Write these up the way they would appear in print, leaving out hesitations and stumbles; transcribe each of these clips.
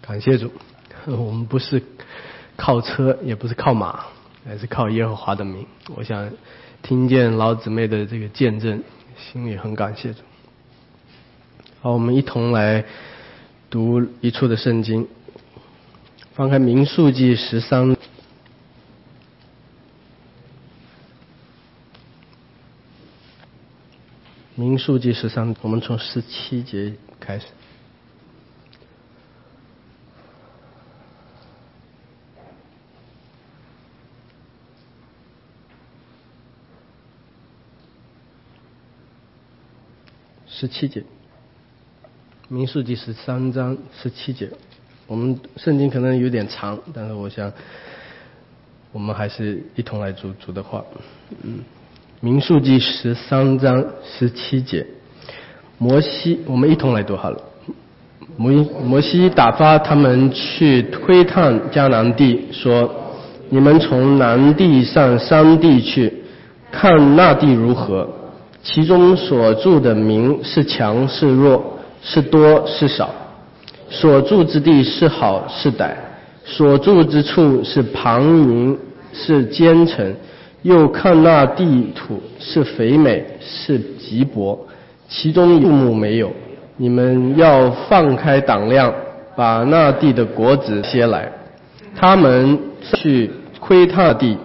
感谢主，我们不是靠车，也不是靠马，而是靠耶和华的名。我想听见老姊妹的这个见证，心里很感谢主。好，我们一同来读一处的圣经，翻开民数记13。民数记13，我们从17节开始。17节，民数记13章17节。我们圣经可能有点长，但是我想我们还是一同来读主的话。民数记13章17节，摩西，我们一同来读好了。摩西打发他们去窥探迦南地，说：你们从南地上山地去，看那地如何，其中所住的民是强是弱，是多是少，所住之地是好是歹，所住之处是旁营是坚城，又看那地土是肥美是瘠薄，其中树木没有。你们要放开胆量，把那地的果子些来。他们去窥探地，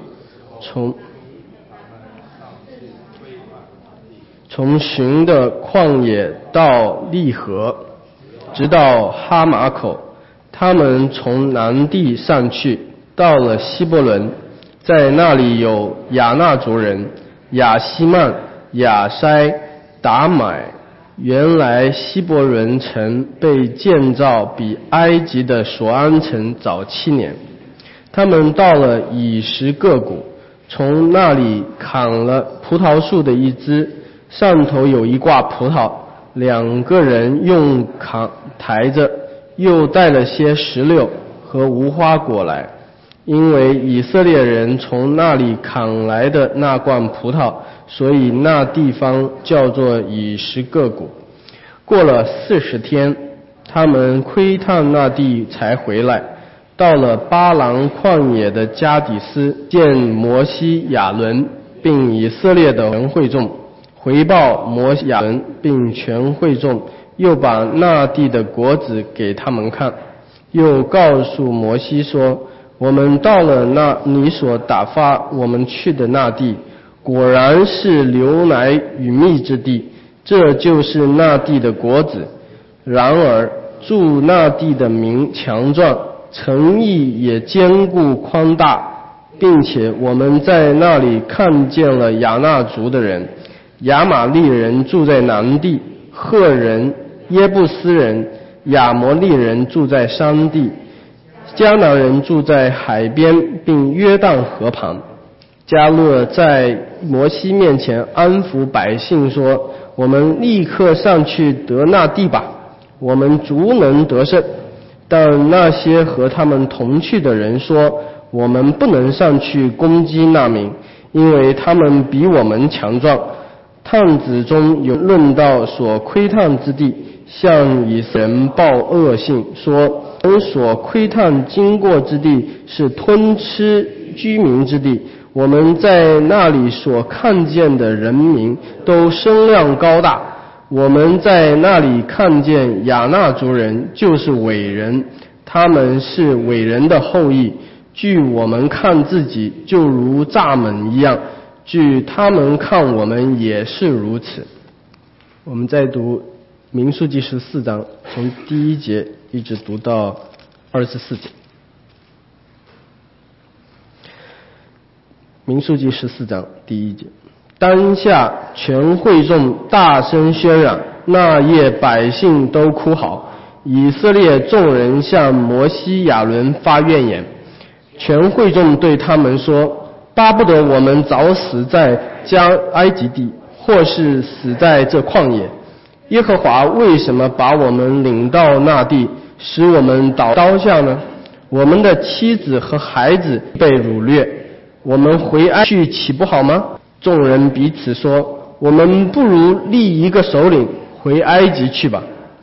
从寻的旷野到利河，直到哈马口。他们从南地上去，到了希伯伦，在那里有亚衲族人、亚希曼、亚筛、达买。原来希伯伦城被建造比埃及的索安城早7年。他们到了以实各谷，从那里砍了葡萄树的一枝，上头有一挂葡萄，2个人用扛抬着，又带了些石榴和无花果来，因为以色列人从那里砍来的那罐葡萄，所以那地方叫做以实各谷。过了40天，他们窥探那地才回来，到了巴兰旷野的加底斯，见摩西、亚伦并以色列的全会众，回报摩西、亚伦并全会众，又把那地的果子给他们看，又告诉摩西说：我们到了那你所打发我们去的那地，果然是流奶与蜜之地，这就是那地的果子。然而住那地的民强壮，城邑也坚固宽大，并且我们在那里看见了亚衲族的人，亚玛利人住在南地，赫人、耶布斯人、亚摩利人住在山地，迦南人住在海边并约旦河旁。迦勒在摩西面前安抚百姓说：我们立刻上去得那地吧，我们足能得胜。但那些和他们同去的人说：我们不能上去攻击那民，因为他们比我们强壮。探子中有论到所窥探之地，向以色列人报恶信，说我们所窥探经过之地是吞吃居民之地，我们在那里所看见的人民都身量高大，我们在那里看见亚衲族人，就是伟人，他们是伟人的后裔，据我们看自己就如蚱蜢一样，据他们看我们也是如此。我们再读民数记14章，从第1节一直读到24节。民数记14章第1节，当下全会众大声喧嚷，那夜百姓都哭嚎，以色列众人向摩西、亚伦发怨言。全会众对他们说：巴不得我们早死在埃及地，或是死在这旷野。耶和华为什么把我们领到那地，使我们倒刀下呢？我们的妻子和孩子被掳掠，我们回埃及去岂不好吗？众人彼此说：我们不如立一个首领回埃及去吧。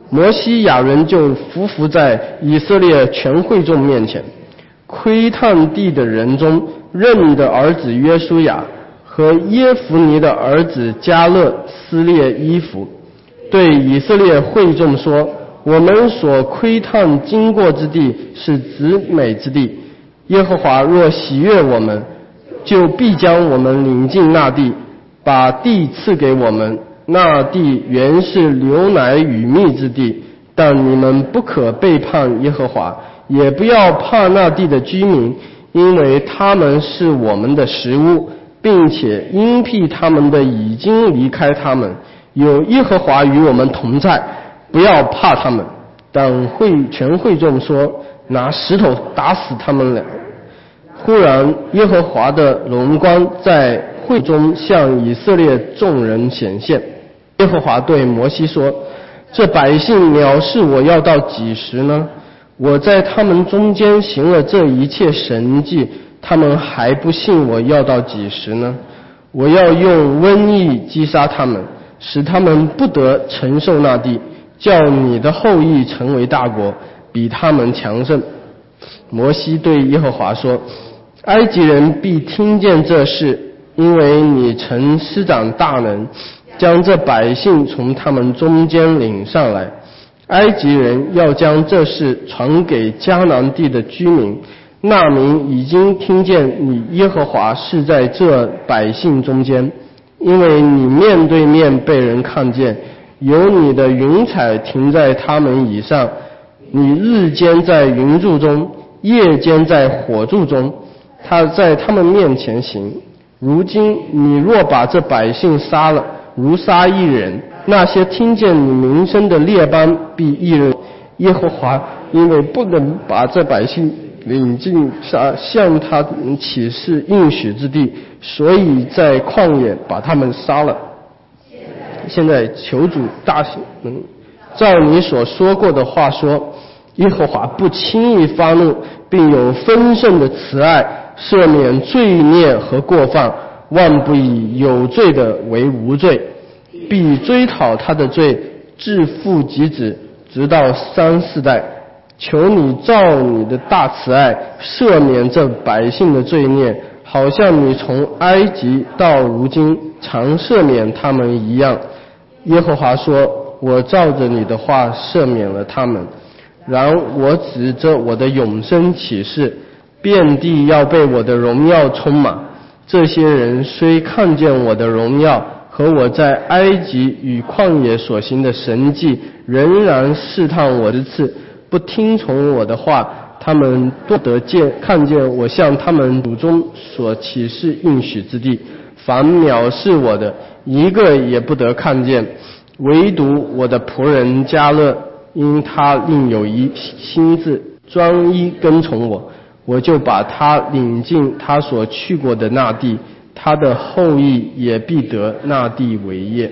摩西亚伦就匍匐在以色列全会众面前，窥探地的人中，任的儿子约书亚和耶孚尼的儿子迦勒撕裂衣服，对以色列会众说：我们所窥探经过之地是极美之地，耶和华若喜悦我们，就必将我们领进那地，把地赐给我们。那地原是流奶与蜜之地，但你们不可背叛耶和华，也不要怕那地的居民，因为他们是我们的食物，并且因辟他们的已经离开他们，有耶和华与我们同在，不要怕他们。但全会众说：拿石头打死他们俩。忽然耶和华的荣光在会中向以色列众人显现。耶和华对摩西说：这百姓藐视我要到几时呢？我在他们中间行了这一切神迹，他们还不信我要到几时呢？我要用瘟疫击杀他们，使他们不得承受那地，叫你的后裔成为大国，比他们强盛。摩西对耶和华说：埃及人必听见这事，因为你曾施展大能，将这百姓从他们中间领上来。埃及人要将这事传给迦南地的居民，那民已经听见你耶和华是在这百姓中间，因为你面对面被人看见，有你的云彩停在他们以上，你日间在云柱中，夜间在火柱中，他在他们面前行。如今你若把这百姓杀了，如杀一人，那些听见你名声的列邦必议论耶和华，因为不能把这百姓领进向他起誓应许之地，所以在旷野把他们杀了。现在求主大能照你所说过的话说，耶和华不轻易发怒，并有丰盛的慈爱，赦免罪孽和过犯，万不以有罪的为无罪，必追讨他的罪，至父及子，直到3、4代。求你照你的大慈爱赦免这百姓的罪孽，好像你从埃及到如今常赦免他们一样。耶和华说：我照着你的话赦免了他们。然我指着我的永生起誓，遍地要被我的荣耀充满。这些人虽看见我的荣耀和我在埃及与旷野所行的神迹，仍然试探我的刺，不听从我的话，他们不得看见我向他们祖宗所起誓应许之地。凡藐视我的，一个也不得看见，唯独我的仆人迦勒，因他另有一心志，专一跟从我，我就把他领进他所去过的那地，他的后裔也必得那地为业。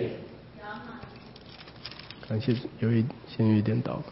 感谢先有一点祷告。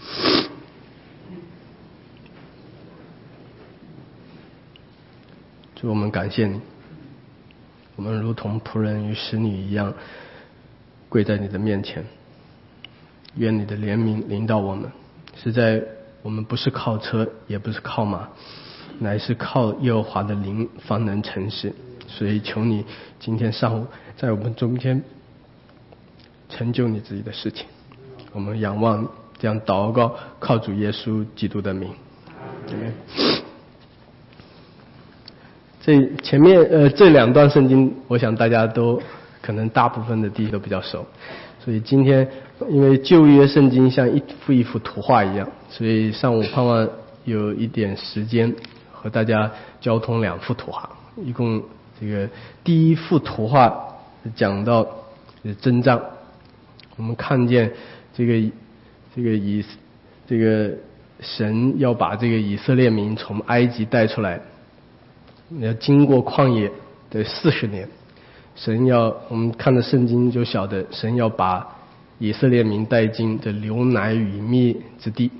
主，我们感谢你，我们如同仆人与使女一样跪在你的面前，愿你的怜悯临到我们。实在我们不是靠车，也不是靠马，乃是靠耶和华的灵方能成事。所以求你今天上午在我们中间成就你自己的事情。我们仰望这样祷告，靠主耶稣基督的名。这前面这2段圣经，我想大家都可能大部分的弟兄都比较熟，所以今天因为旧约圣经像一幅一幅图画一样，所以上午盼望有一点时间和大家交通2幅图画。一共这个第一幅图画讲到征战，我们看见这个神要把这个以色列民从埃及带出来，要经过旷野的40年，我们看的圣经就晓得，神要把以色列民带进这流奶与蜜之地。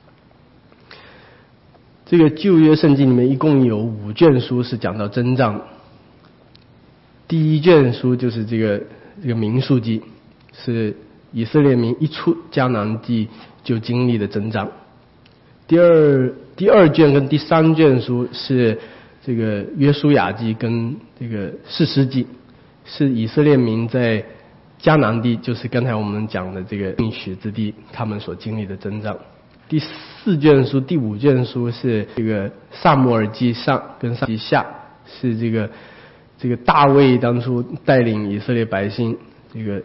这个旧约圣经里面一共有5卷书是讲到征战。第一卷书就是这个民数记，是以色列民一出迦南地就经历了征战。第二卷跟第三卷书是这个约书亚记跟这个士师记，是以色列民在迦南地，就是刚才我们讲的这个应许之地，他们所经历的征战。第4卷书、第5卷书是这个撒母耳记上跟撒母耳记下，是这个大卫当初带领以色列百姓这个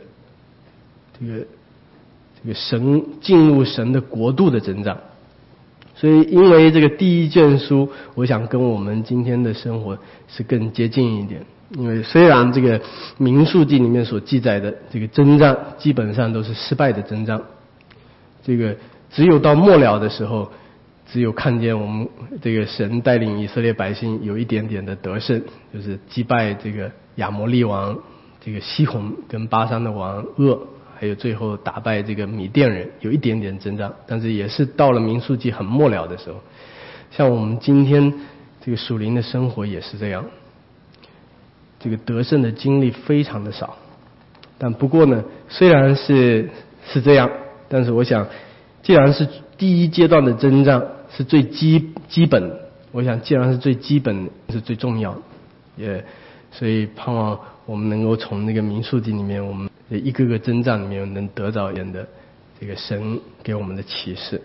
神进入神的国度的征战。所以因为这个第1卷书，我想跟我们今天的生活是更接近一点。因为虽然这个民数记里面所记载的这个征战基本上都是失败的征战，这个只有到末了的时候，只有看见我们这个神带领以色列百姓有一点点的得胜，就是击败这个亚摩利王这个西宏跟巴珊的王噩，还有最后打败这个米甸人，有一点点征战，但是也是到了民数记很末了的时候。像我们今天这个属灵的生活也是这样，这个得胜的经历非常的少。但不过呢，虽然是这样，但是我想既然是第一阶段的征战是最基本，我想既然是最基本是最重要的，所以盼望我们能够从那个民数记里面，我们一个个征战里面能得到人的这个神给我们的启示。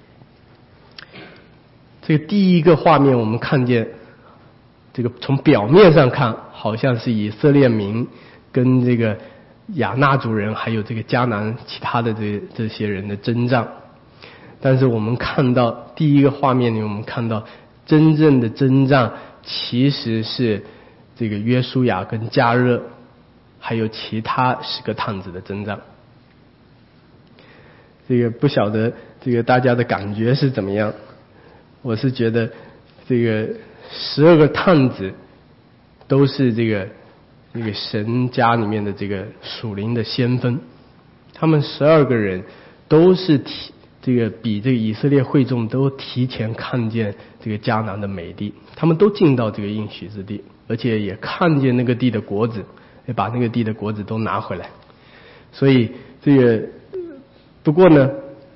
这个第一个画面我们看见，这个从表面上看好像是以色列民跟这个亚纳族人还有这个迦南其他的这些人的征战，但是我们看到第一个画面里，我们看到真正的征战其实是这个约书亚跟迦勒还有其他10个探子的征战。这个不晓得这个大家的感觉是怎么样。我是觉得这个12个探子都是这个神家里面的这个属灵的先锋，他们12个人都是比这个以色列会众都提前看见这个迦南的美地，他们都进到这个应许之地，而且也看见那个地的果子，也把那个地的果子都拿回来。所以这个不过呢，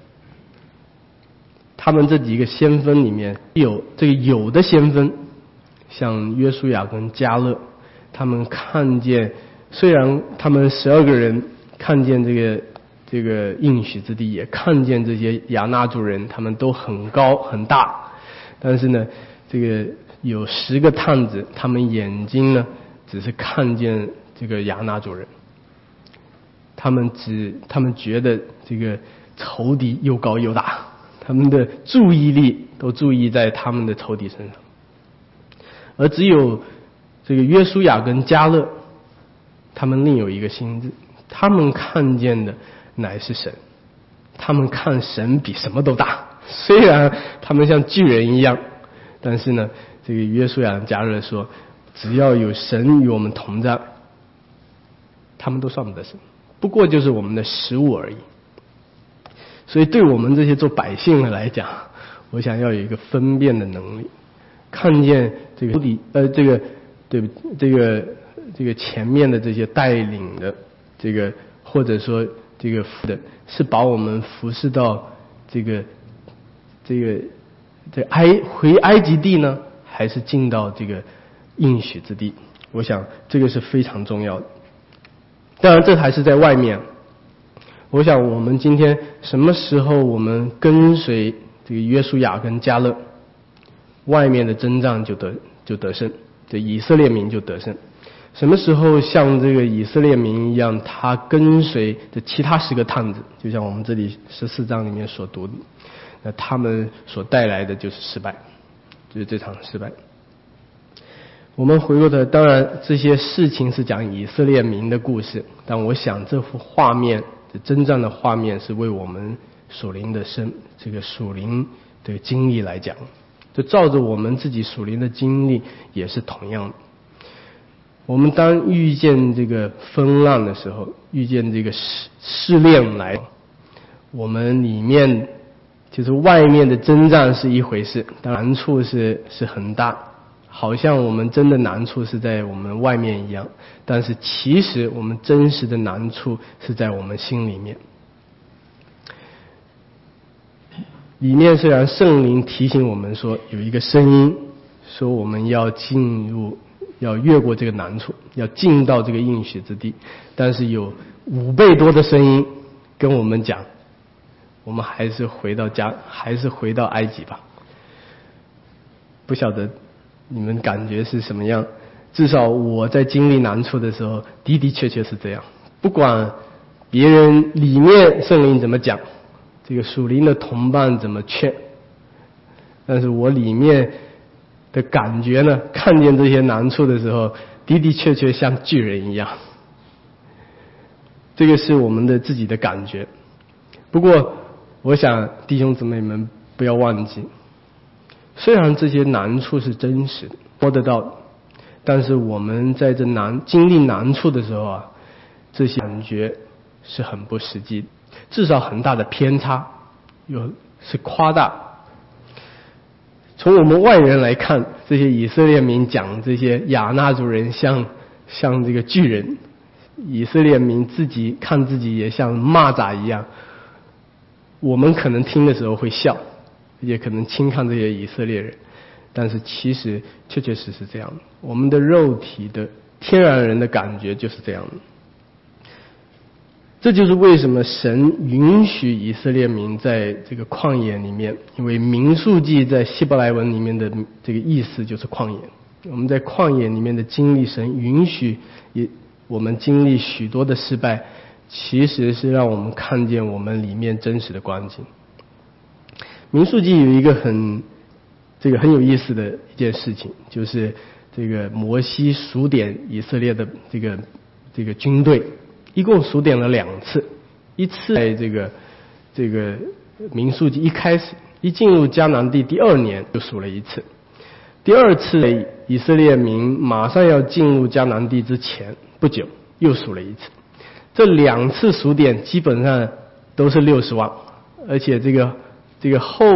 他们这几个先锋里面有的先锋，像约书亚跟迦勒，他们看见，虽然他们12个人看见这个应许之地，也看见这些亚纳族人他们都很高很大，但是呢，这个有10个探子，他们眼睛呢只是看见这个亚纳族人，他们觉得这个仇敌又高又大，他们的注意力都注意在他们的仇敌身上，而只有这个约书亚跟迦勒，他们另有一个心智，他们看见的乃是神，他们看神比什么都大，虽然他们像巨人一样，但是呢，这个约书亚跟迦勒说，只要有神与我们同在，他们都算不得什么，不过就是我们的食物而已。所以对我们这些做百姓的来讲，我想要有一个分辨的能力，看见这个前面的这些带领的这个，或者说这个是把我们服侍到回埃及地呢，还是进到这个应许之地？我想这个是非常重要的。当然这还是在外面。我想我们今天什么时候我们跟随这个约书亚跟迦勒，外面的征战就得胜，这以色列民就得胜。什么时候像这个以色列民一样，他跟随这其他10个探子，就像我们这里14章里面所读的，那他们所带来的就是失败，就是这场失败。我们回过头，当然这些事情是讲以色列民的故事，但我想这幅画面，这征战的画面是为我们属灵的这个属灵的经历来讲，就照着我们自己属灵的经历也是同样的。我们当遇见这个风浪的时候，遇见这个试炼来，我们里面就是外面的征战是一回事，当然难处是很大， 好像我们真的难处是在我们外面一样，但是其实我们真实的难处是在我们心里面。里面虽然圣灵提醒我们说有一个声音说我们要要越过这个难处，要进到这个应许之地，但是有5倍多的声音跟我们讲，我们还是回到家，还是回到埃及吧。不晓得你们感觉是什么样，至少我在经历难处的时候的确是这样。不管别人里面圣灵怎么讲，这个属灵的同伴怎么劝，但是我里面的感觉呢，看见这些难处的时候的确像巨人一样。这个是我们的自己的感觉。不过我想弟兄姊妹们不要忘记，虽然这些难处是真实的摸得到的，但是我们在这经历难处的时候啊，这些感觉是很不实际的，至少很大的偏差，是夸大。从我们外人来看，这些以色列民讲这些亚衲族人像这个巨人，以色列民看自己也像蚂蚱一样，我们可能听的时候会笑，也可能轻看这些以色列人，但是其实确实是这样的。我们的肉体的天然人的感觉就是这样的。这就是为什么神允许以色列民在这个旷野里面，因为民数记在希伯来文里面的这个意思就是旷野。我们在旷野里面的经历，神允许我们经历许多的失败，其实是让我们看见我们里面真实的光景。民数记有一个很有意思的一件事情，就是这个摩西数点以色列的这个军队，一共数点了2次，一次在这个民数记一开始一进入迦南地第2年就数了1次，第2次以色列民马上要进入迦南地之前不久又数了1次。这2次数点基本上都是60万，而且这个第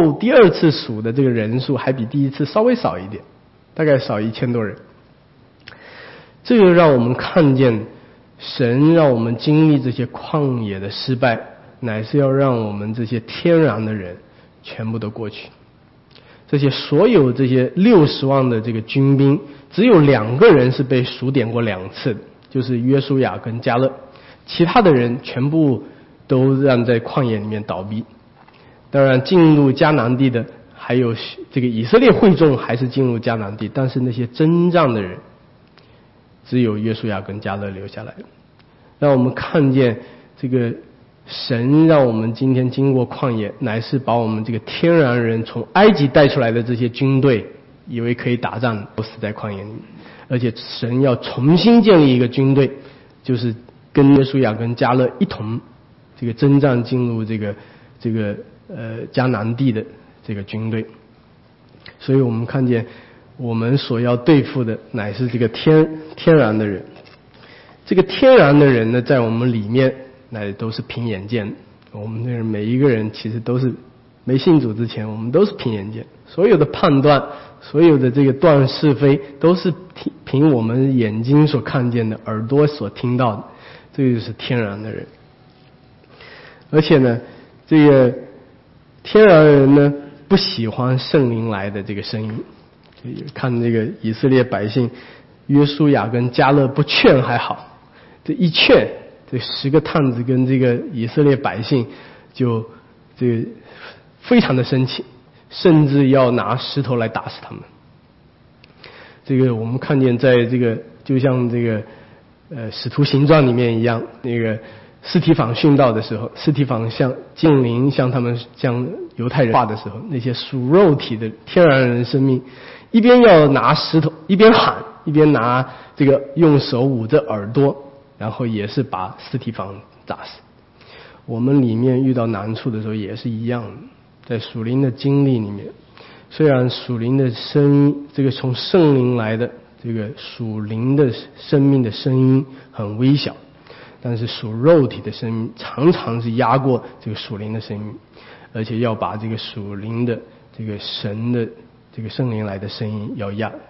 2次数的这个人数还比第1次稍微少一点，大概少1000多人。这个让我们看见神让我们经历这些旷野的失败，乃是要让我们这些天然的人全部都过去。所有这些60万的这个军兵，只有2个人是被数点过2次的，就是约书亚跟迦勒，其他的人全部都让在旷野里面倒闭。当然进入迦南地的还有这个以色列会众还是进入迦南地，但是那些征战的人只有约书亚跟迦勒留下来，让我们看见这个神让我们今天经过旷野，乃是把我们这个天然人从埃及带出来的这些军队，以为可以打仗，都死在迦南里，而且神要重新建立一个军队，就是跟约书亚跟迦勒一同这个征战进入这个迦南地的这个军队。所以我们看见我们所要对付的乃是这个天然的人。这个天然的人呢，在我们里面乃都是凭眼见的。我们这每一个人其实都是没信主之前，我们都是凭眼见，所有的判断，所有的这个断是非，都是凭我们眼睛所看见的，耳朵所听到的。这个就是天然的人。而且呢，这个天然人呢，不喜欢圣灵来的这个声音。看这个以色列百姓，约书亚跟迦勒不劝还好，这一劝，这10个探子跟这个以色列百姓就这个非常的生气，甚至要拿石头来打死他们。这个我们看见在这个就像这个使徒行传里面一样，那个司提反殉道的时候，司提反向禁灵向他们向犹太人话的时候，那些属肉体的天然人生命，一边要拿石头一边喊，一边拿这个用手捂着耳朵，然后也是把司提反打死。我们里面遇到难处的时候也是一样的，在属灵的经历里面，虽然属灵的声音，这个从圣灵来的这个属灵的生命的声音很微小，但是属肉体的声音常常是压过这个属灵的声音，而且要把这个属灵的这个神的这个圣灵来的声音要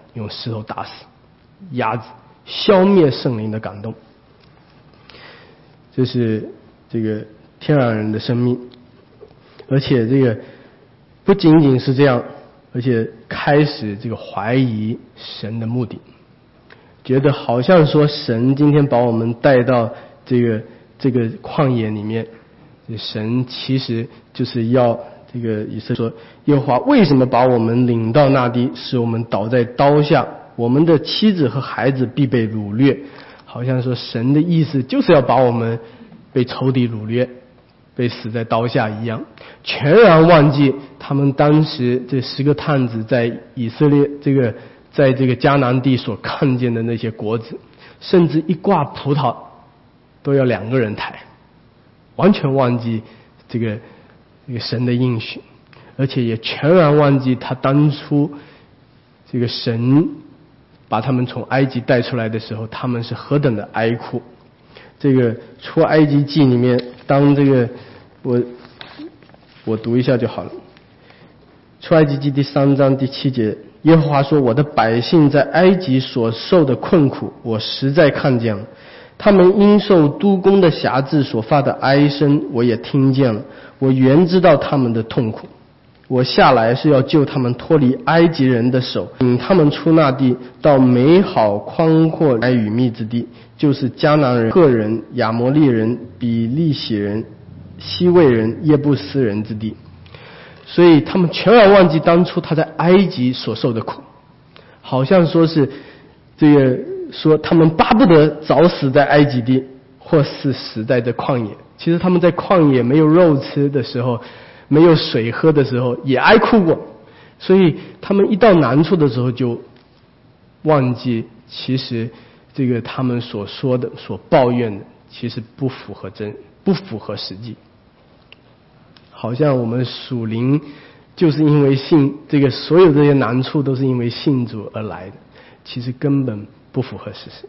用石头打死鸭子，消灭圣灵的感动。这是这个天然人的生命，而且这个不仅仅是这样，而且开始这个怀疑神的目的，觉得好像说神今天把我们带到这个旷野里面，神其实就是要这个以色列说，耶和华为什么把我们领到那地，使我们倒在刀下，我们的妻子和孩子必被掳掠。好像说神的意思就是要把我们被仇敌掳掠，被死在刀下一样，全然忘记他们当时这10个探子在以色列在这个迦南地所看见的那些果子，甚至一挂葡萄都要2个人抬，完全忘记这个神的应许，而且也全然忘记他当初这个神把他们从埃及带出来的时候，他们是何等的哀哭。这个出埃及记里面，当这个我读一下就好了。出埃及记第3章第7节，耶和华说，我的百姓在埃及所受的困苦，我实在看见了，他们因受督工的辖制所发的哀声，我也听见了，我原知道他们的痛苦。我下来是要救他们脱离埃及人的手，引他们出那地，到美好宽阔而与密之地，就是迦南人、赫人、亚摩利人、比利洗人、西魏人、耶布斯人之地。所以他们全然忘记当初他在埃及所受的苦，好像说是这个说他们巴不得早死在埃及地，或是死在这旷野。其实他们在旷野没有肉吃的时候，没有水喝的时候也哀哭过，所以他们一到难处的时候就忘记，其实这个他们所说的所抱怨的其实不符合实际。好像我们属灵就是因为信这个所有这些难处都是因为信主而来的，其实根本不符合事实。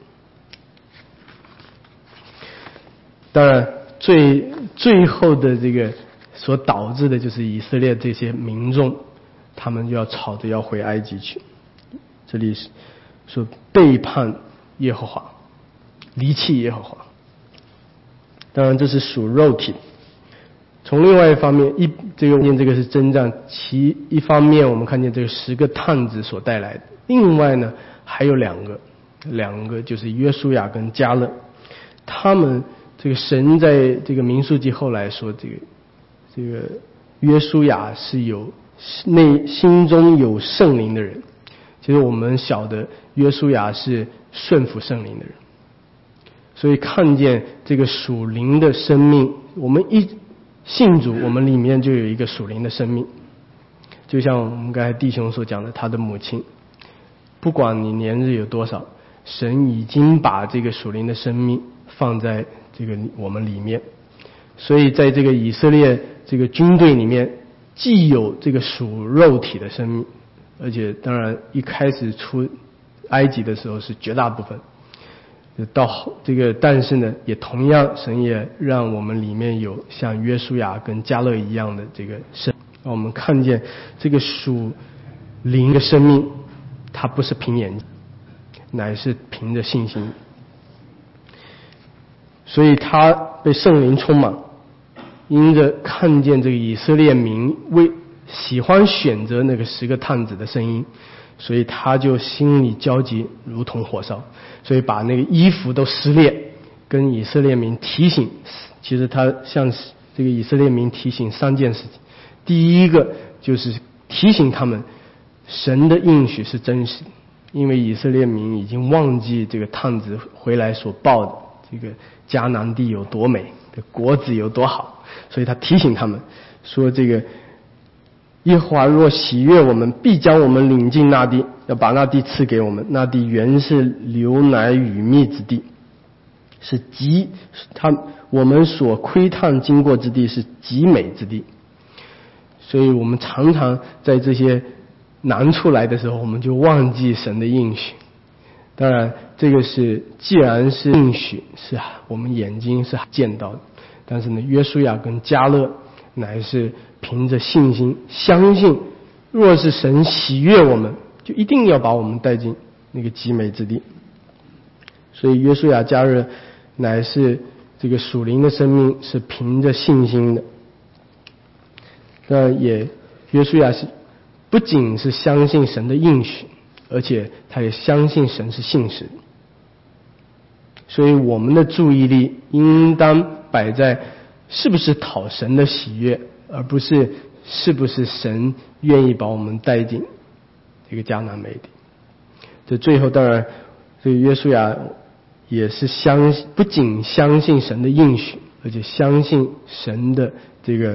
当然最后的这个所导致的就是以色列这些民众，他们就要吵着要回埃及去。这里是说背叛耶和华，离弃耶和华。当然这是属肉体。从另外一方面，这个是征战，其一方面我们看见这个10个探子所带来的，另外呢还有两个就是约书亚跟迦勒，他们这个神在这个民数记后来说，这个约书亚是有心中有圣灵的人。其实我们晓得约书亚是顺服圣灵的人，所以看见这个属灵的生命，我们一信主，我们里面就有一个属灵的生命。就像我们刚才弟兄所讲的，他的母亲，不管你年日有多少，神已经把这个属灵的生命放在这个我们里面。所以在这个以色列这个军队里面，既有这个属肉体的生命，而且当然一开始出埃及的时候是绝大部分，到这个但是呢，也同样神也让我们里面有像约书亚跟迦勒一样的这个生，让我们看见这个属灵的生命，它不是凭眼睛，乃是凭着信心。所以他被圣灵充满，因着看见这个以色列民喜欢选择那个10个探子的声音，所以他就心里焦急如同火烧，所以把那个衣服都撕裂，跟以色列民提醒。其实他向这个以色列民提醒3件事情。第一个就是提醒他们神的应许是真实的，因为以色列民已经忘记这个探子回来所报的这个迦南地有多美，果子有多好，所以他提醒他们说，这个耶和华若喜悦我们，必将我们领进那地，要把那地赐给我们。那地原是流奶与蜜之地，是我们所窥探经过之地，是极美之地。所以我们常常在这些难处来的时候，我们就忘记神的应许。当然这个既然是应许，是我们眼睛是见到的，但是呢，约书亚跟迦勒乃是凭着信心相信，若是神喜悦我们， 就一定要把我们带进那个极美之地。所以约书亚迦勒乃是这个属灵的生命是凭着信心的。那约书亚是不仅是相信神的应许，而且他也相信神是信实的。所以我们的注意力应当摆在是不是讨神的喜悦，而不是是不是神愿意把我们带进这个迦南美地。这最后当然这个约书亚也是不仅相信神的应许，而且相信神的这个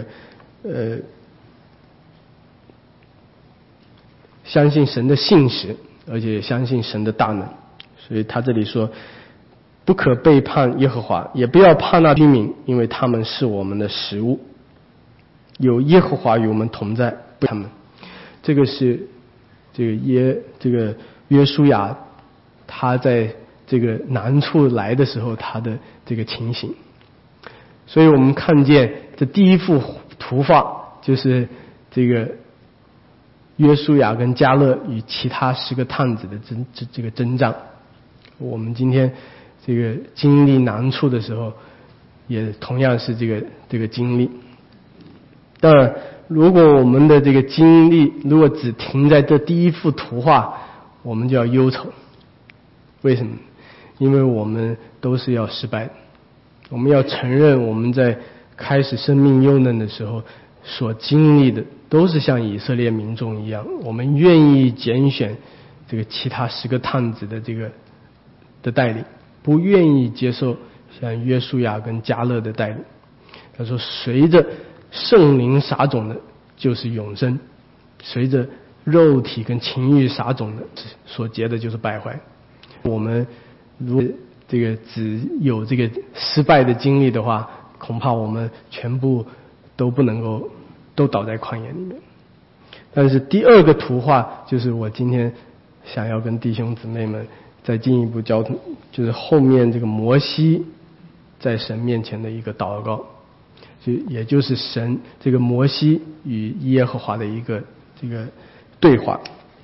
相信神的信实，而且也相信神的大能。所以他这里说，不可背叛耶和华，也不要怕那居民，因为他们是我们的食物，有耶和华与我们同在，不他们。这个是这个约书亚他在这个难处来的时候他的这个情形。所以我们看见这第一幅图画就是这个约书亚跟迦勒与其他10个探子的这个征战。我们今天这个经历难处的时候，也同样是这个经历。当然，如果我们的这个经历如果只停在这第一幅图画，我们就要忧愁。为什么？因为我们都是要失败的。我们要承认我们在开始生命幼嫩的时候所经历的都是像以色列民众一样，我们愿意拣选这个其他10个探子的带领，不愿意接受像约书亚跟迦勒的带领。他说随着圣灵撒种的就是永生，随着肉体跟情欲撒种的所结的就是败坏。我们如果这个只有这个失败的经历的话，恐怕我们全部都不能够都倒在旷野里面。但是第二个图画就是我今天想要跟弟兄姊妹们再进一步交通，就是后面这个摩西在神面前的一个祷告，也就是神这个摩西与耶和华的一个这个对话。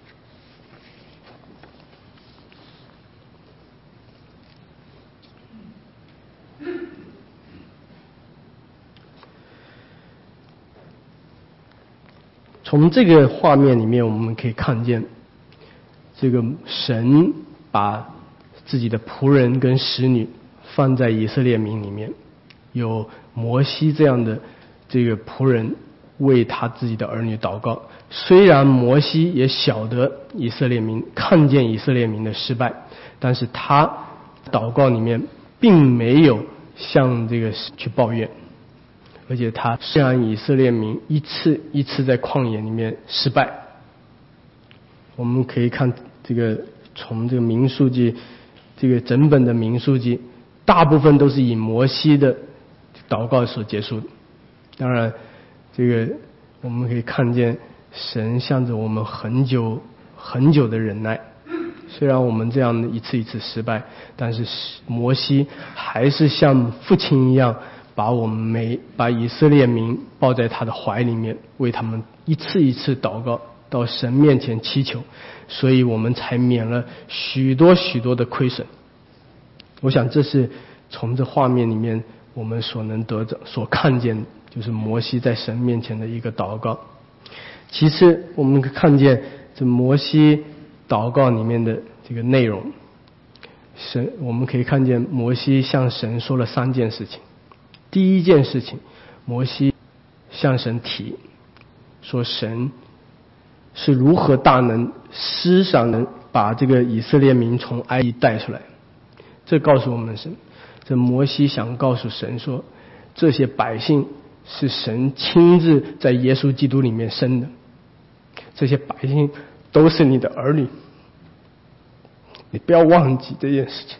从这个画面里面我们可以看见，这个神把自己的仆人跟使女放在以色列民里面，有摩西这样的这个仆人为他自己的儿女祷告。虽然摩西也晓得以色列民，看见以色列民的失败，但是他祷告里面并没有向这个去抱怨。而且他虽然以色列民一次一次在旷野里面失败，我们可以看这个从这个民数记，这个整本的民数记大部分都是以摩西的祷告所结束的。当然这个我们可以看见神向着我们很久很久的忍耐，虽然我们这样一次一次失败，但是摩西还是像父亲一样把以色列民抱在他的怀里面，为他们一次一次祷告，到神面前祈求，所以我们才免了许多许多的亏损。我想这是从这画面里面我们所能得着所看见的，就是摩西在神面前的一个祷告。其次我们看见这摩西祷告里面的这个内容，我们可以看见摩西向神说了3件事情。第一件事情，摩西向神提说神是如何大能施赏能把这个以色列民从埃及带出来。这告诉我们什么？这摩西想告诉神说，这些百姓是神亲自在耶稣基督里面生的，这些百姓都是你的儿女，你不要忘记这件事情。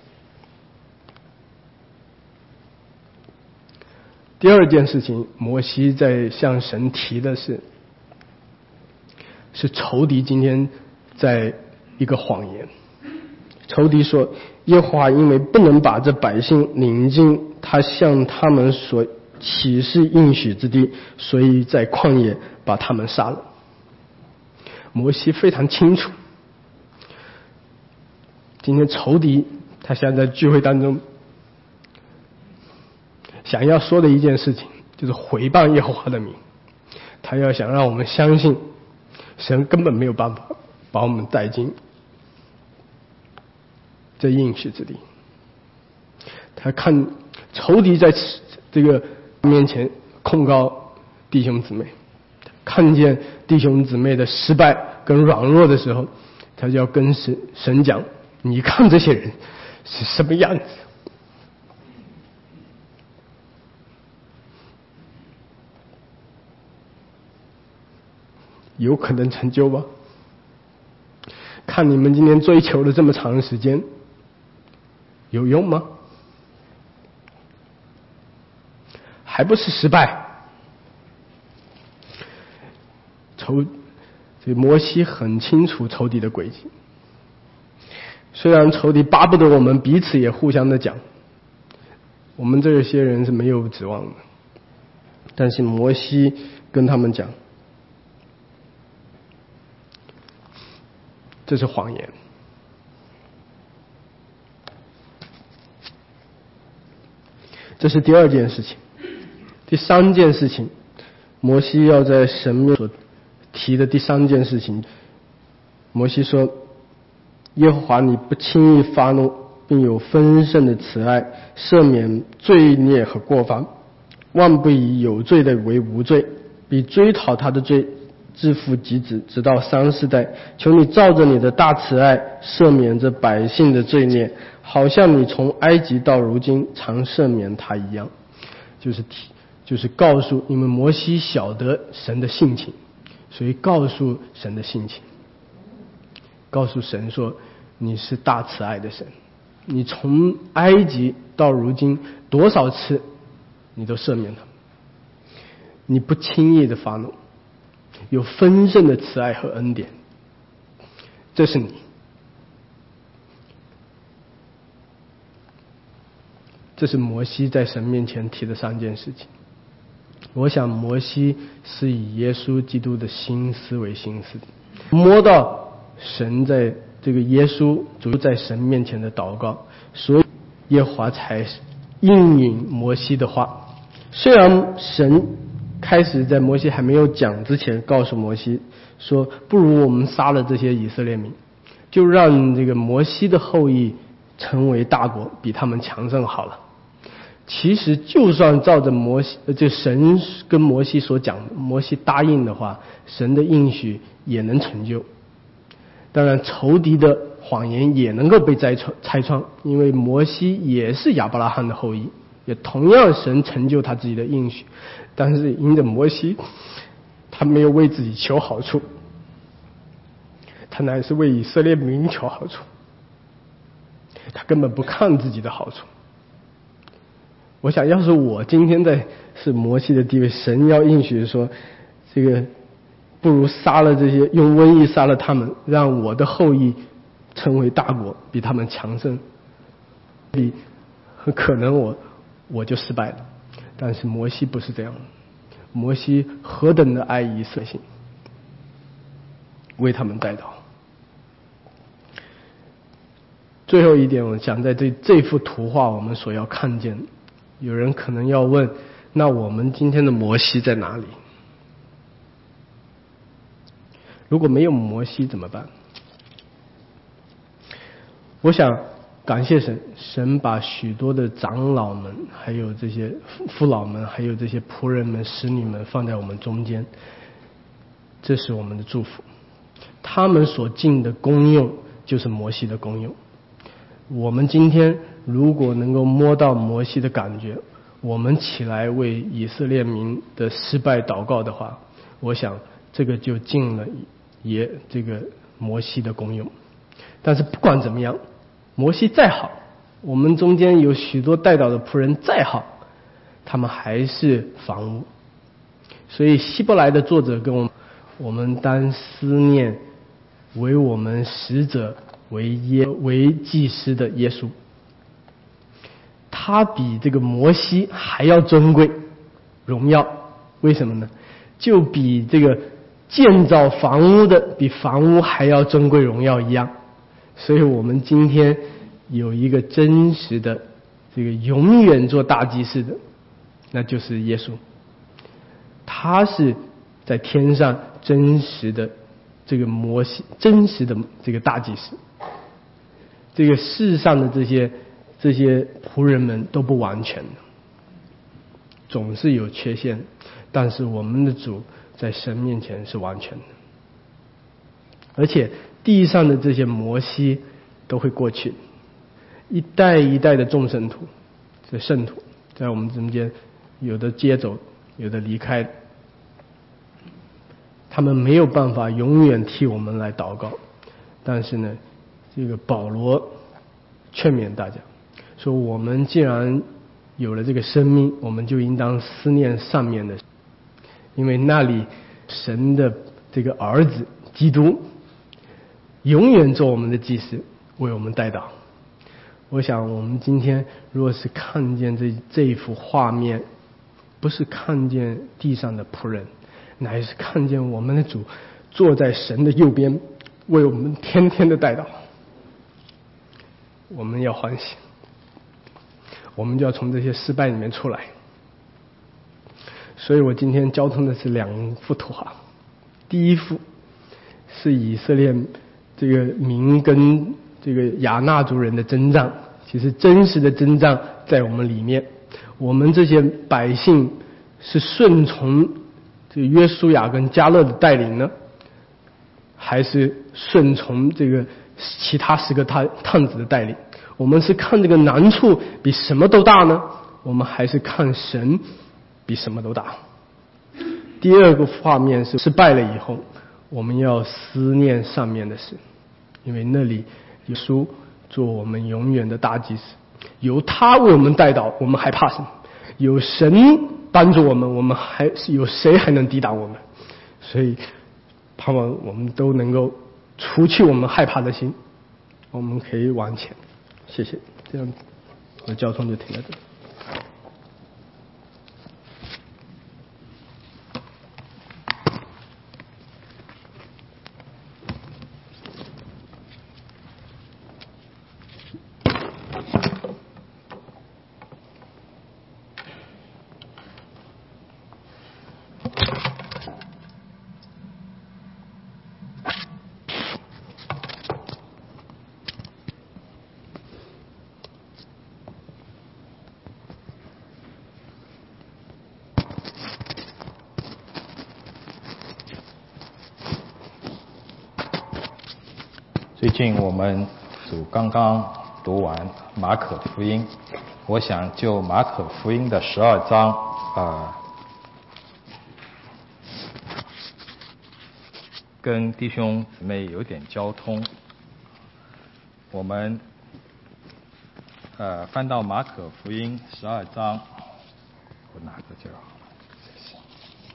第二件事情，摩西在向神提的是仇敌今天在一个谎言。仇敌说，耶和华因为不能把这百姓领进他向他们所起誓应许之地，所以在旷野把他们杀了。摩西非常清楚今天仇敌他现在聚会当中想要说的一件事情，就是毁谤耶和华的名。他要想让我们相信神根本没有办法把我们带进这应许之地。他看仇敌在这个面前控告弟兄姊妹，看见弟兄姊妹的失败跟软弱的时候，他就要跟神讲，你看这些人是什么样子。有可能成就吗？看你们今天追求了这么长时间，有用吗？还不是失败。这摩西很清楚仇敌的诡计，虽然仇敌巴不得我们彼此也互相的讲，我们这些人是没有指望的，但是摩西跟他们讲，这是谎言。这是第二件事情。第三件事情，摩西要在神面所提的第三件事情，摩西说，耶和华你不轻易发怒，并有丰盛的慈爱，赦免罪孽和过犯，万不以有罪的为无罪，必追讨他的罪，自父及子，直到3、4代。求你照着你的大慈爱赦免这百姓的罪孽，好像你从埃及到如今常赦免他一样。就是告诉，因为摩西晓得神的性情，所以告诉神的性情，告诉神说，你是大慈爱的神，你从埃及到如今多少次你都赦免他，你不轻易的发怒，有丰盛的慈爱和恩典，这是你。这是摩西在神面前提的3件事情。我想摩西是以耶稣基督的心思为心思的，摸到神在这个耶稣主在神面前的祷告，所以耶和华才应允摩西的话。虽然神开始在摩西还没有讲之前告诉摩西说，不如我们杀了这些以色列民，就让这个摩西的后裔成为大国，比他们强盛好了。其实就算照着就神跟摩西所讲，摩西答应的话，神的应许也能成就。当然仇敌的谎言也能够被拆穿，因为摩西也是亚伯拉罕的后裔，也同样神成就他自己的应许。但是因着摩西他没有为自己求好处，他乃是为以色列民求好处，他根本不看自己的好处。我想要是我今天是摩西的地位，神要应许说，这个不如杀了这些，用瘟疫杀了他们，让我的后裔成为大国，比他们强盛，可能我就失败了。但是摩西不是这样，摩西何等的爱以色列，为他们代祷。最后一点，我想在这幅图画我们所要看见，有人可能要问，那我们今天的摩西在哪里？如果没有摩西怎么办？我想感谢神，神把许多的长老们，还有这些父老们，还有这些仆人们、使女们放在我们中间，这是我们的祝福。他们所尽的功用就是摩西的功用。我们今天如果能够摸到摩西的感觉，我们起来为以色列民的失败祷告的话，我想这个就尽了这个摩西的功用。但是不管怎么样，摩西再好，我们中间有许多代祷的仆人再好，他们还是房屋。所以希伯来的作者跟我们当思念为我们使者为祭司的耶稣，他比这个摩西还要尊贵荣耀。为什么呢？就比这个建造房屋的比房屋还要尊贵荣耀一样。 所以我们今天有一个真实的这个永远做大祭司的，那就是耶稣。他是在天上真实的这个摩西，真实的这个大祭司。这个世上的这些仆人们都不完全的，总是有缺陷，但是我们的主在神面前是完全的。而且地上的这些摩西都会过去，一代一代的众圣徒，这圣徒在我们中间，有的接走，有的离开，他们没有办法永远替我们来祷告。但是呢，这个保罗劝勉大家说，我们既然有了这个生命，我们就应当思念上面的，因为那里神的这个儿子基督永远做我们的祭司，为我们代祷。我想我们今天如果是看见这一幅画面，不是看见地上的仆人，乃是看见我们的主坐在神的右边，为我们天天的代祷，我们要欢喜，我们就要从这些失败里面出来。所以我今天交通的是2幅图画，第一幅是以色列这个民跟这个亚纳族人的征战，其实真实的征战在我们里面。我们这些百姓是顺从这个约书亚跟迦勒的带领呢，还是顺从这个其他10个探子的带领？我们是看这个难处比什么都大呢，我们还是看神比什么都大？第二个画面是失败了以后，我们要思念上面的事，因为那里耶稣做我们永远的大祭司，由他为我们代祷，我们还怕什么？有神帮助我们，我们还有谁还能抵挡我们？所以盼望我们都能够除去我们害怕的心，我们可以往前。谢谢，这样我的交通就停在这里。 最近我们组刚刚读完马可福音，我想就马可福音的12章跟弟兄姊妹有点交通。我们翻到马可福音12章，我拿着就好了，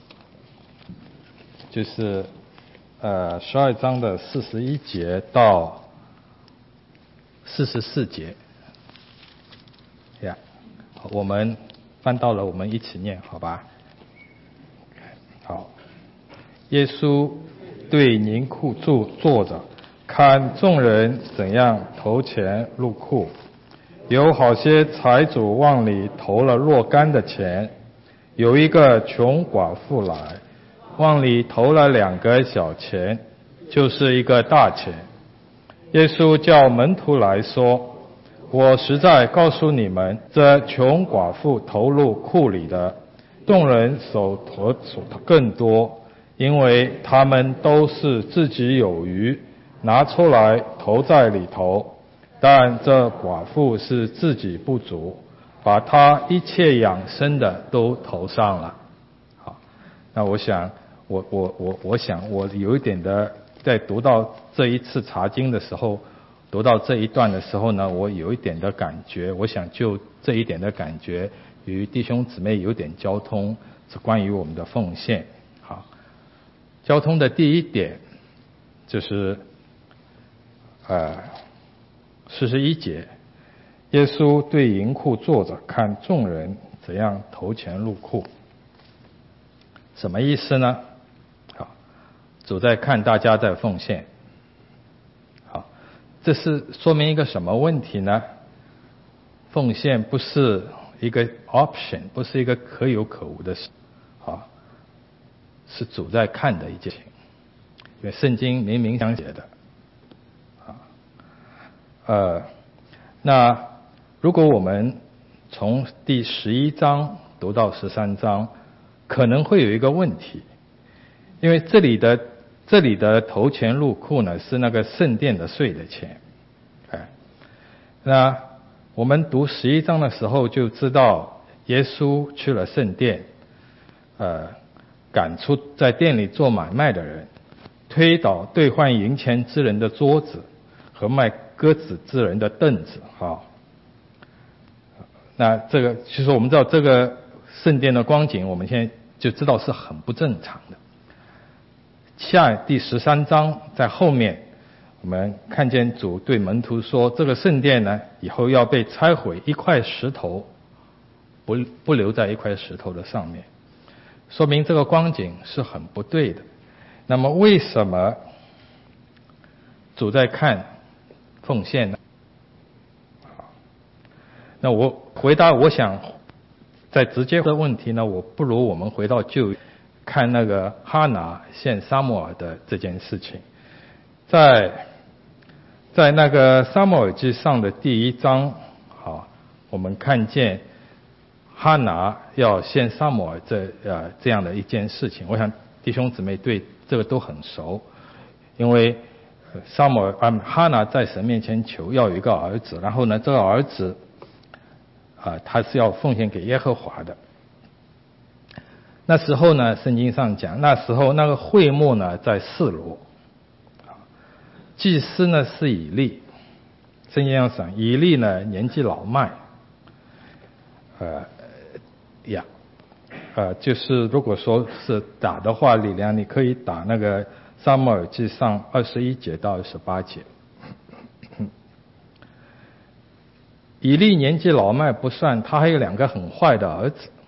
就是12章的41节到44节呀，我们翻到了，我们一起念好吧？好，耶稣对银库坐着，看众人怎样投钱入库。有好些财主往里投了若干的钱，有一个穷寡妇来，往里投了2个小钱，就是一个大钱。耶稣叫门徒来说，我实在告诉你们，这穷寡妇投入库里的，众人所投更多，因为他们都是自己有余，拿出来投在里头，但这寡妇是自己不足，把她一切养生的都投上了。好，那我想我有一点的，在读到这一次查经的时候，读到这一段的时候呢，我有一点的感觉，我想就这一点的感觉与弟兄姊妹有点交通，是关于我们的奉献。好，交通的第一点就是41节，耶稣对银库坐着，看众人怎样投钱入库。什么意思呢？好，主在看大家在奉献。好， 这是说明一个什么问题呢？奉献不是一个 option， 不是一个可有可无的事是主在看的一件事情，因为圣经明明讲解的那如果我们从第11章读到13章，可能会有一个问题，因为这里的头前入库呢是那个圣殿的税的钱，那我们读11章的时候就知道耶稣去了圣殿，赶出在店里做买卖的人，推倒兑换银钱之人的桌子和卖鸽子之人的凳子那这个其实我们知道这个圣殿的光景，我们现在就知道是很不正常的。第13章在后面，我们看见主对门徒说，这个圣殿呢以后要被拆毁，一块石头不留在一块石头的上面，说明这个光景是很不对的。那么为什么主在看奉献呢？那我想在直接的问题呢，我不如我们回到旧看那个哈拿献撒母耳的这件事情。在那个撒母耳记上的第1章我们看见哈拿要献撒母耳这样的一件事情。我想弟兄姊妹对这个都很熟，因为哈拿在神面前求要有一个儿子，然后呢这个儿子他是要奉献给耶和华的。那时候呢圣经上讲，那时候那个会幕呢在示罗，祭司呢是以利。圣经上讲以利呢年纪老迈，就是如果说是打的话，李良你可以打那个撒母耳记上21节到28节。以利年纪老迈不算，他还有2个很坏的儿子。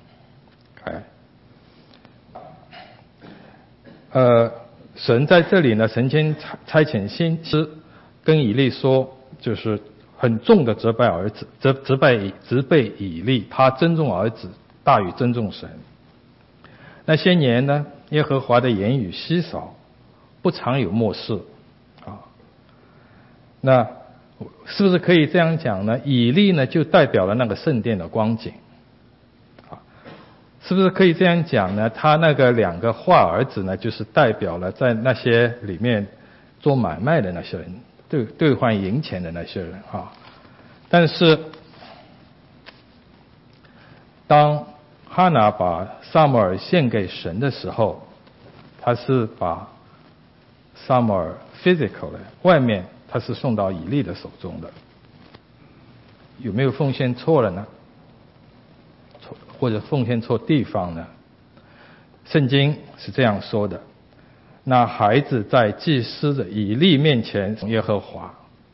神在这里呢，神先差遣先知跟以利说，就是很重的责备儿子，责备以利，他尊重儿子大于尊重神。那些年呢，耶和华的言语稀少，不常有默示那是不是可以这样讲呢？以利呢就代表了那个圣殿的光景是不是可以这样讲呢？他那个2个坏儿子呢，就是代表了在那些里面做买卖的那些人，兑换银钱的那些人但是当哈拿把撒母耳献给神的时候，他是把撒母耳 physical 的外面他是送到以利的手中的。有没有奉献错了呢？或者奉献错地方呢？圣经是这样说的，那孩子在祭司的以利面前耶和华。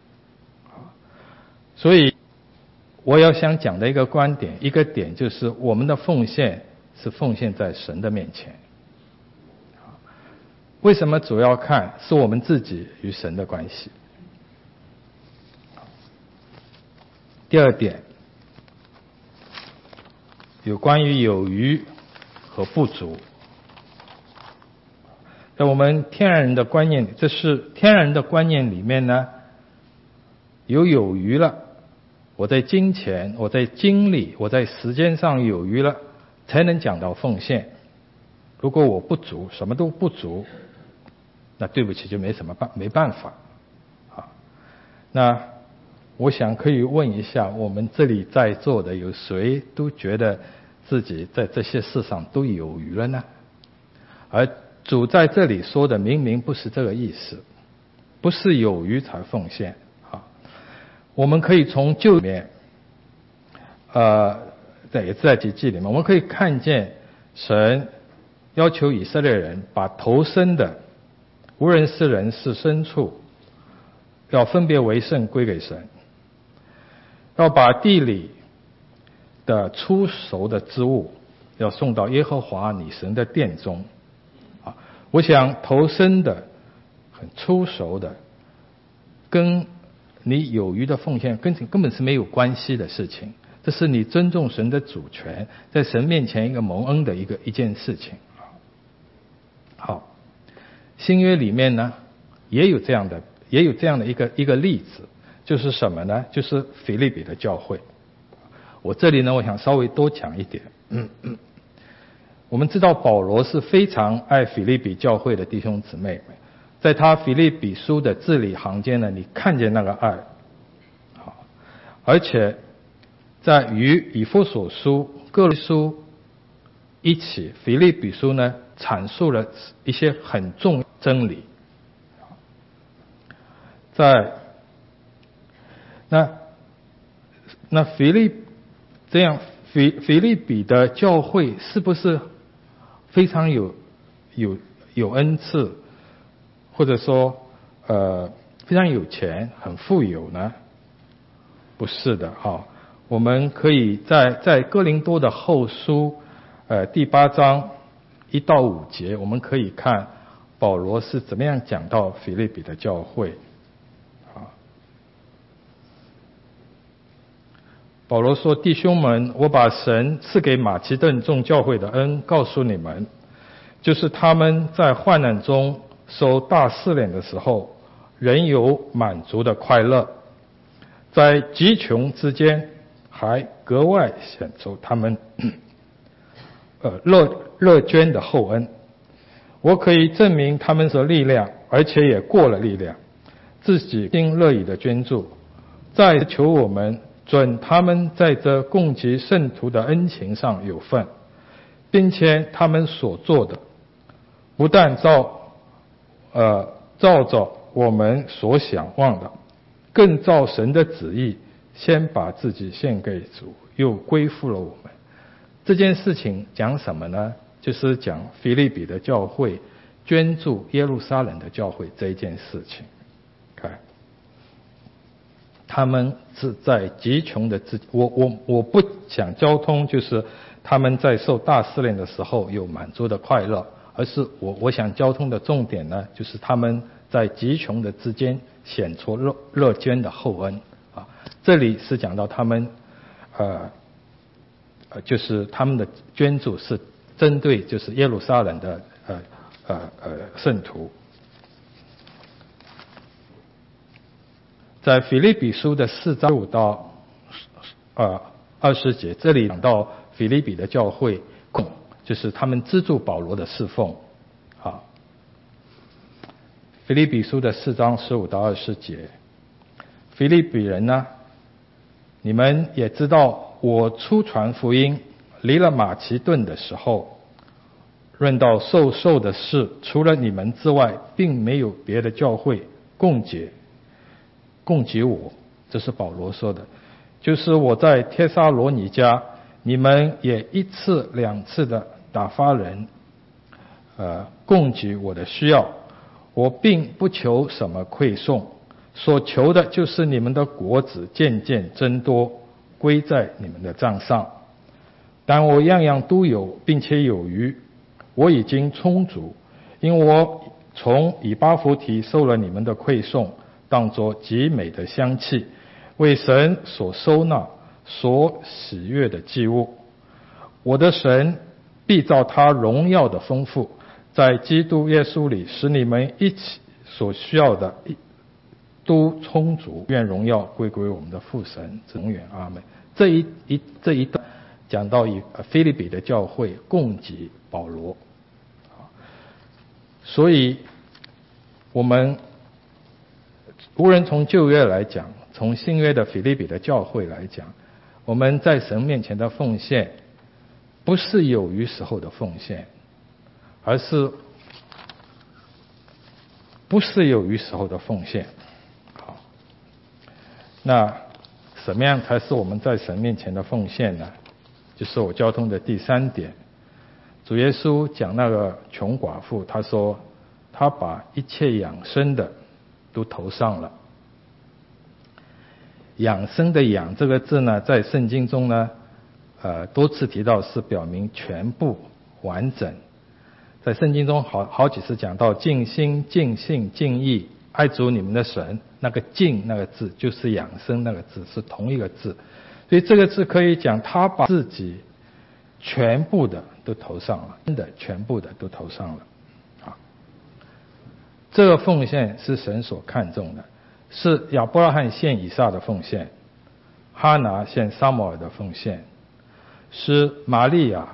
所以我要想讲的一个观点，一个点就是我们的奉献是奉献在神的面前。为什么主要看是我们自己与神的关系？第2点，有关于有余和不足。在我们天然人的观念，这是天然人的观念里面呢，有余了，我在金钱，我在精力，我在时间上有余了，才能讲到奉献。如果我不足，什么都不足，那对不起，就没办法那我想可以问一下，我们这里在座的有谁都觉得自己在这些事上都有余了呢？而主在这里说的明明不是这个意思，不是有余才奉献我们可以从旧里面也是在记里面，我们可以看见神要求以色列人把头生的，无论是人是牲畜，要分别为圣归给神，要把地里的初熟的之物要送到耶和华你神的殿中我想头生的很初熟的跟你有余的奉献根本是没有关系的事情，这是你尊重神的主权，在神面前一个蒙恩的一件事情。好，新约里面呢也有这样的一个例子，就是什么呢？就是腓立比的教会。我这里呢，我想稍微多讲一点。我们知道保罗是非常爱腓立比教会的弟兄姊妹，在他腓立比书的字里行间呢，你看见那个爱。好，而且在与以弗所书、哥罗西书一起，腓立比书呢阐述了一些很重要的真理。在那腓立比的教会是不是非常有恩赐，或者说非常有钱、很富有呢？不是的哈。我们可以在哥林多的后书第8章1到5节，我们可以看保罗是怎么样讲到腓立比的教会。保罗说：弟兄们，我把神赐给马其顿众教会的恩告诉你们，就是他们在患难中受大试炼的时候，仍有满足的快乐，在极穷之间还格外显出他们乐捐的厚恩。我可以证明他们的力量，而且也过了力量，自己并乐意的捐助，再求我们准他们在这供给圣徒的恩情上有份，并且他们所做的不但照着我们所想望的，更照神的旨意，先把自己献给主，又归附了我们。这件事情讲什么呢？就是讲腓立比的教会捐助耶路撒冷的教会这一件事情。看他们是在极穷的我不想交通，就是他们在受大试炼的时候有满足的快乐，而是我想交通的重点呢，就是他们在极穷的之间显出乐捐的厚恩啊。这里是讲到他们就是他们的捐助是针对就是耶路撒冷的圣徒。在腓立比书的4章15到20节，这里讲到腓立比的教会就是他们资助保罗的侍奉。腓立比书的4章15到20节，腓立比人呢，你们也知道，我初传福音离了马其顿的时候，论到受的事，除了你们之外，并没有别的教会供给我。这是保罗说的，就是我在帖撒罗尼迦，你们也1次2次的打发人供给我的需要，我并不求什么馈送，所求的就是你们的果子渐渐增多，归在你们的账上。但我样样都有，并且有余，我已经充足，因我从以巴弗提受了你们的馈送，当作极美的香气，为神所收纳，所喜悦的祭物。我的神必照他荣耀的丰富，在基督耶稣里，使你们一起所需要的都充足。愿荣耀归我们的父神，永远阿们。这一段讲到以腓立比的教会供给保罗，所以我们无论从旧约来讲，从新约的腓立比的教会来讲，我们在神面前的奉献不是有余时候的奉献，而是不是有余时候的奉献。好，那什么样才是我们在神面前的奉献呢？就是我交通的第3点。主耶稣讲那个穷寡妇，他说他把一切养生的都投上了。养生的养这个字呢，在圣经中呢多次提到，是表明全部完整。在圣经中好几次讲到尽心尽性尽意爱主你们的神，那个敬那个字就是养生那个字，是同一个字。所以这个字可以讲他把自己全部的都投上了，真的全部的都投上了啊。这个奉献是神所看重的，是亚伯拉罕献以撒的奉献，哈拿献撒母耳的奉献，是玛利亚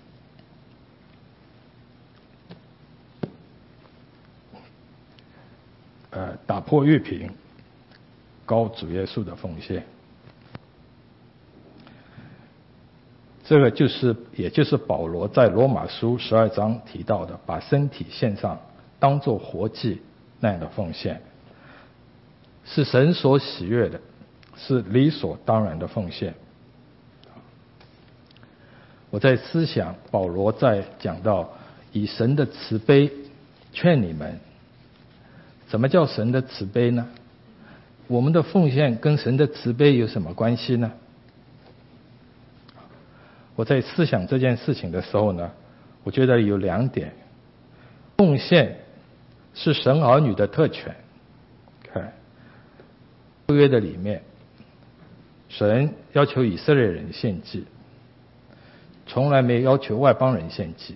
打破玉瓶高主耶稣的奉献。这个也就是保罗在罗马书12章提到的，把身体献上当作活祭那样的奉献，是神所喜悦的，是理所当然的奉献。我在思想保罗在讲到以神的慈悲劝你们，什么叫神的慈悲呢？我们的奉献跟神的慈悲有什么关系呢？我在思想这件事情的时候呢，我觉得有2点。奉献是神儿女的特权。看旧约的里面，神要求以色列人献祭，从来没要求外邦人献祭，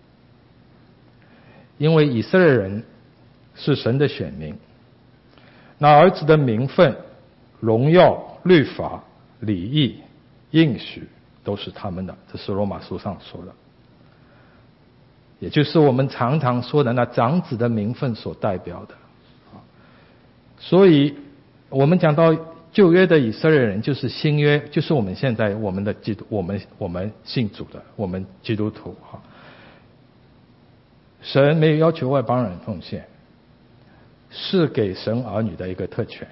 因为以色列人是神的选民，那儿子的名分、荣耀、律法、礼义、应许都是他们的，这是罗马书上说的，也就是我们常常说的那长子的名分所代表的。所以我们讲到旧约的以色列人，就是新约，就是我们现在我们的基督，我们信主的，我们基督徒哈。神没有要求外邦人奉献，是给神儿女的一个特权。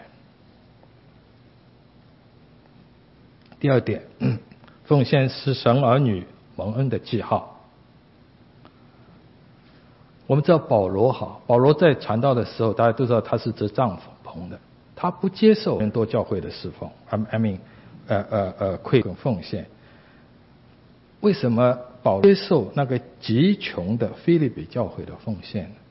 第2点，奉献是神儿女蒙恩的记号。我们知道保罗在传道的时候，大家都知道他是执帐篷的，他不接受更多教会的侍奉馈跟奉献。为什么保罗接受那个极穷的腓立比教会的奉献呢？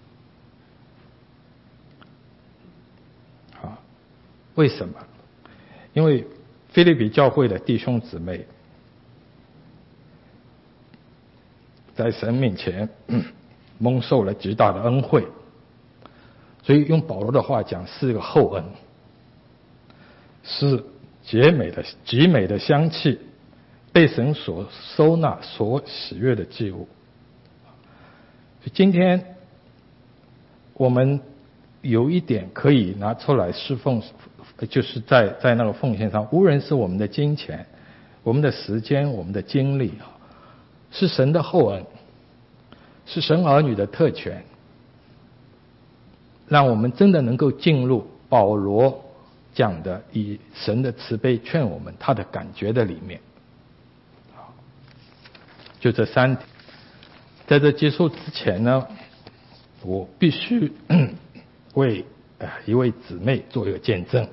为什么？因为腓立比教会的弟兄姊妹在神面前蒙受了极大的恩惠，所以用保罗的话讲，是个厚恩，是极美的香气，被神所收纳、所喜悦的祭物。今天我们有一点可以拿出来侍奉，就是在那个奉献上，无论是我们的金钱、我们的时间、我们的精力，是神的厚恩，是神儿女的特权，让我们真的能够进入保罗讲的以神的慈悲劝我们他的感觉的里面。就这3点。在这结束之前呢，我必须为一位姊妹做一个见证。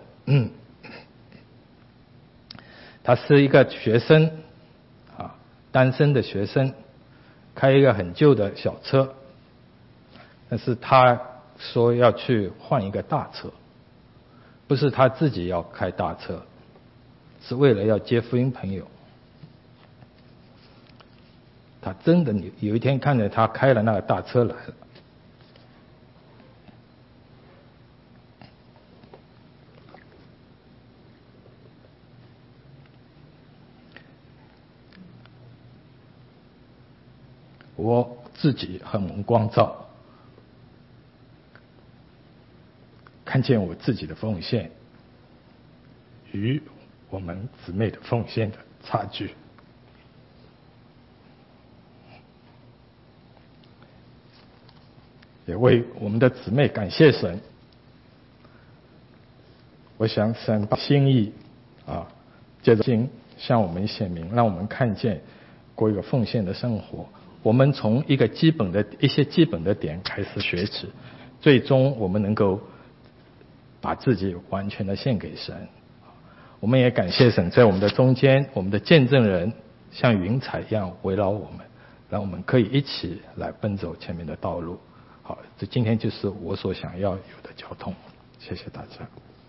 她是一个学生单身的学生，开一个很旧的小车，但是她说要去换一个大车，不是她自己要开大车，是为了要接福音朋友。他真的有一天看着他开了那个大车来了，我自己很蒙光照，看见我自己的奉献与我们姊妹的奉献的差距。也为我们的姊妹感谢神。我想神把心意借着经向我们显明，让我们看见过一个奉献的生活。我们从一些基本的点开始学起，最终我们能够把自己完全的献给神。我们也感谢神在我们的中间，我们的见证人像云彩一样围绕我们，让我们可以一起来奔走前面的道路。好，这今天就是我所想要有的交通。 谢谢大家。